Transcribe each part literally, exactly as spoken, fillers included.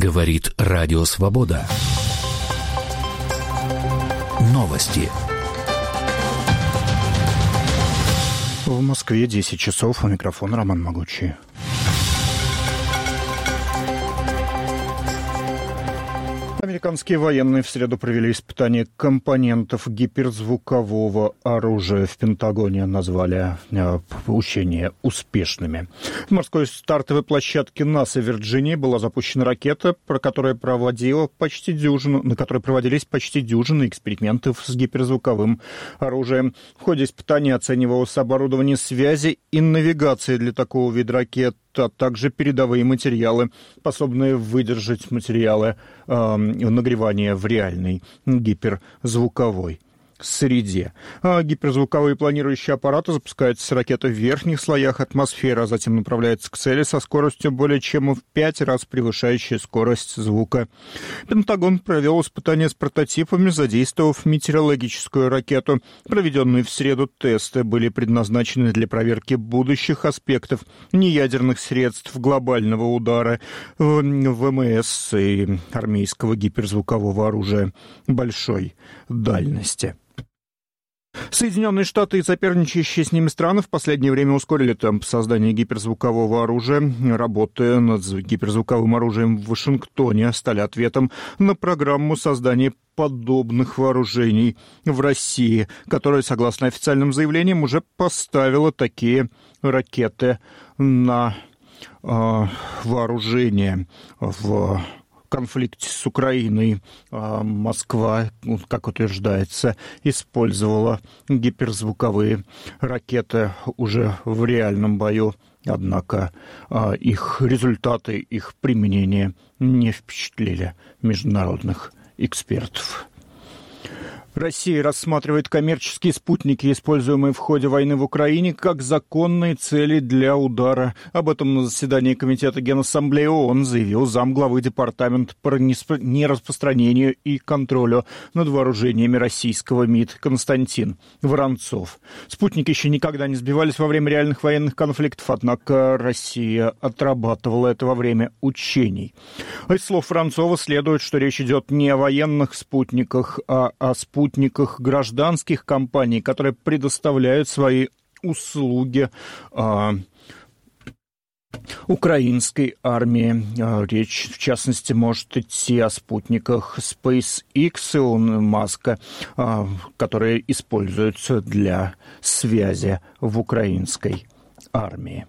Говорит Радио Свобода. Новости. В Москве десять часов. У микрофона Роман Могучий. Американские военные в среду провели испытания компонентов гиперзвукового оружия. В Пентагоне назвали э, учения успешными. В морской стартовой площадке НАСА в Вирджинии была запущена ракета, про которую проводила почти дюжину, на которой проводились почти дюжины экспериментов с гиперзвуковым оружием. В ходе испытаний оценивалось оборудование связи и навигации для такого вида ракет, а также передовые материалы, способные выдержать материалы э, нагревания в реальной гиперзвуковой среде. А гиперзвуковые планирующие аппараты запускаются с ракеты в верхних слоях атмосферы, а затем направляются к цели со скоростью более чем в пять раз превышающей скорость звука. Пентагон провел испытания с прототипами, задействовав метеорологическую ракету. Проведенные в среду тесты были предназначены для проверки будущих аспектов неядерных средств глобального удара ВМС и армейского гиперзвукового оружия большой дальности. Соединенные Штаты и соперничающие с ними страны в последнее время ускорили темп создания гиперзвукового оружия. Работы над гиперзвуковым оружием в Вашингтоне стали ответом на программу создания подобных вооружений в России, которая, согласно официальным заявлениям, уже поставила такие ракеты на э, вооружение в конфликте с Украиной. Москва, как утверждается, использовала гиперзвуковые ракеты уже в реальном бою, однако их результаты, их применения не впечатлили международных экспертов. Россия рассматривает коммерческие спутники, используемые в ходе войны в Украине, как законные цели для удара. Об этом на заседании Комитета Генассамблеи ООН заявил замглавы Департамента по нераспространению и контролю над вооружениями российского МИД Константин Воронцов. Спутники еще никогда не сбивались во время реальных военных конфликтов, однако Россия отрабатывала это во время учений. Из слов Воронцова следует, что речь идет не о военных спутниках, а о спутниках спутниках гражданских компаний, которые предоставляют свои услуги а, украинской армии. А, речь, в частности, может идти о спутниках SpaceX Илона Маска, а, которые используются для связи в украинской армии.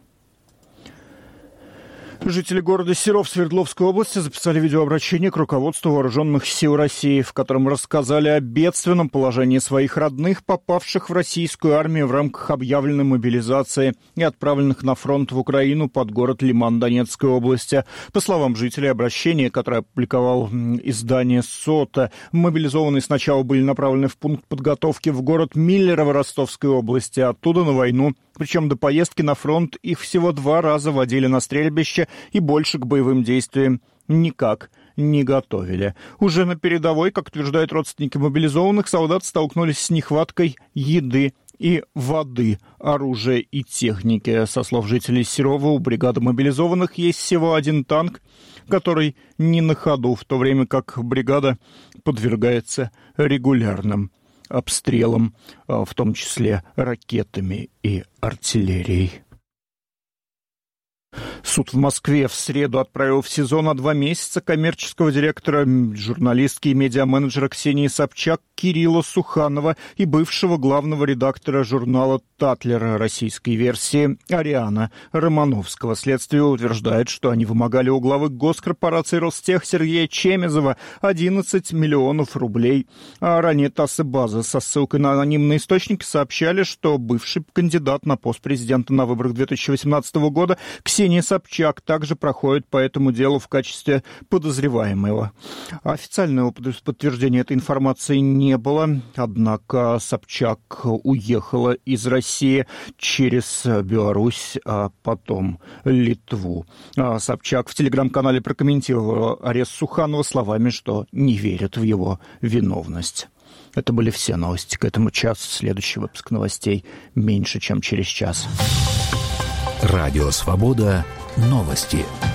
Жители города Серов Свердловской области записали видеообращение к руководству Вооруженных сил России, в котором рассказали о бедственном положении своих родных, попавших в российскую армию в рамках объявленной мобилизации и отправленных на фронт в Украину под город Лиман Донецкой области. По словам жителей, обращение, которое опубликовал издание СОТА, мобилизованные сначала были направлены в пункт подготовки в город Миллерово Ростовской области, оттуда на войну. Причем до поездки на фронт их всего два раза водили на стрельбище и больше к боевым действиям никак не готовили. Уже на передовой, как утверждают родственники мобилизованных, солдаты столкнулись с нехваткой еды и воды, оружия и техники. Со слов жителей Серова, у бригады мобилизованных есть всего один танк, который не на ходу, в то время как бригада подвергается регулярным обстрелом, в том числе ракетами и артиллерией. Суд в Москве в среду отправил в СИЗО на два месяца коммерческого директора, журналистки и медиаменеджера Ксении Собчак Кирилла Суханова и бывшего главного редактора журнала «Татлер» российской версии Ариана Романовского. Следствие утверждает, что они вымогали у главы госкорпорации Ростех Сергея Чемезова одиннадцать миллионов рублей. А ранее ТАСС и БАЗа со ссылкой на анонимные источники сообщали, что бывший кандидат на пост президента на выборах две тысячи восемнадцатого года Ксения Собчак также проходит по этому делу в качестве подозреваемого. Официального подтверждения этой информации не было, однако Собчак уехала из России через Беларусь, а потом Литву. Собчак в телеграм-канале прокомментировала арест Суханова словами, что не верит в его виновность. Это были все новости к этому часу. Следующий выпуск новостей меньше, чем через час. Радио «Свобода». Новости.